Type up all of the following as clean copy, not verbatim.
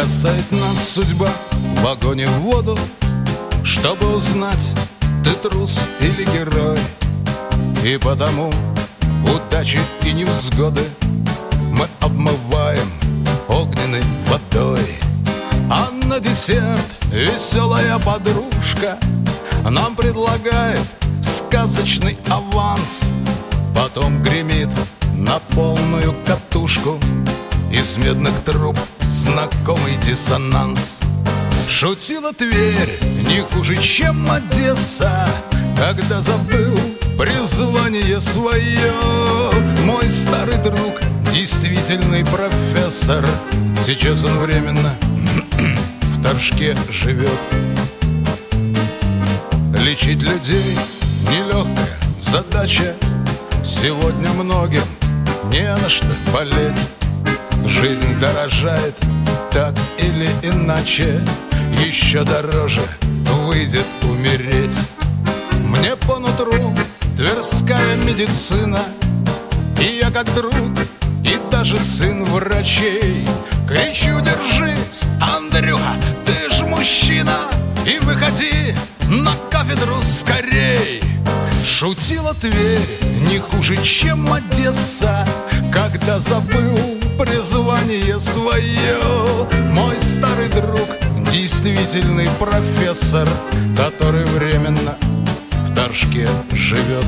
Бросает нас судьба в огонь и в воду, чтобы узнать, ты трус или герой. И потому удачи и невзгоды мы обмываем огненной водой. А на десерт веселая подружка нам предлагает сказочный аванс. Потом гремит на полную катушку из медных труб знакомый диссонанс. Шутила Тверь не хуже, чем Одесса, когда забыл призвание свое. Мой старый друг, действительный профессор, сейчас он временно в Торжке живет. Лечить людей нелегкая задача, сегодня многим не на что болеть. Жизнь дорожает так или иначе, еще дороже выйдет умереть. Мне по нутру тверская медицина, и я как друг, и даже сын врачей. Кричу: держись, Андрюха, ты ж мужчина, и выходи на кафедру скорей. Шутила Тверь не хуже, чем Одесса, когда забыл призвание свое. Мой старый друг, действительный профессор, который временно в Торжке живет.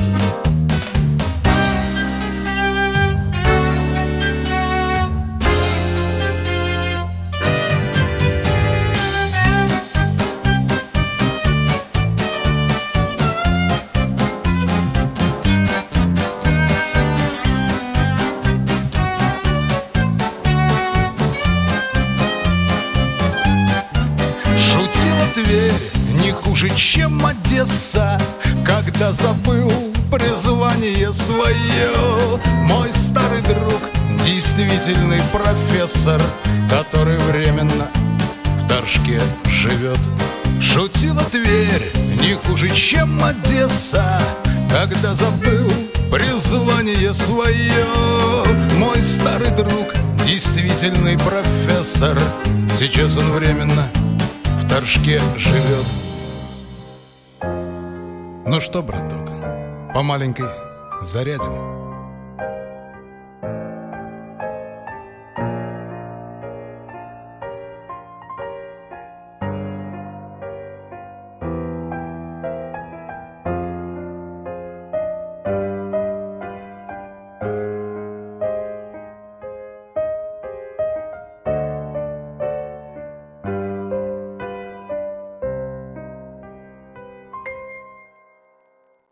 Тверь не хуже, чем Одесса, когда забыл призвание свое. Мой старый друг, действительный профессор, который временно в Торжке живет. Шутила Тверь не хуже, чем Одесса, когда забыл призвание свое. Мой старый друг, действительный профессор, сейчас он временно в Торжке живет. Ну что, браток, по маленькой зарядим?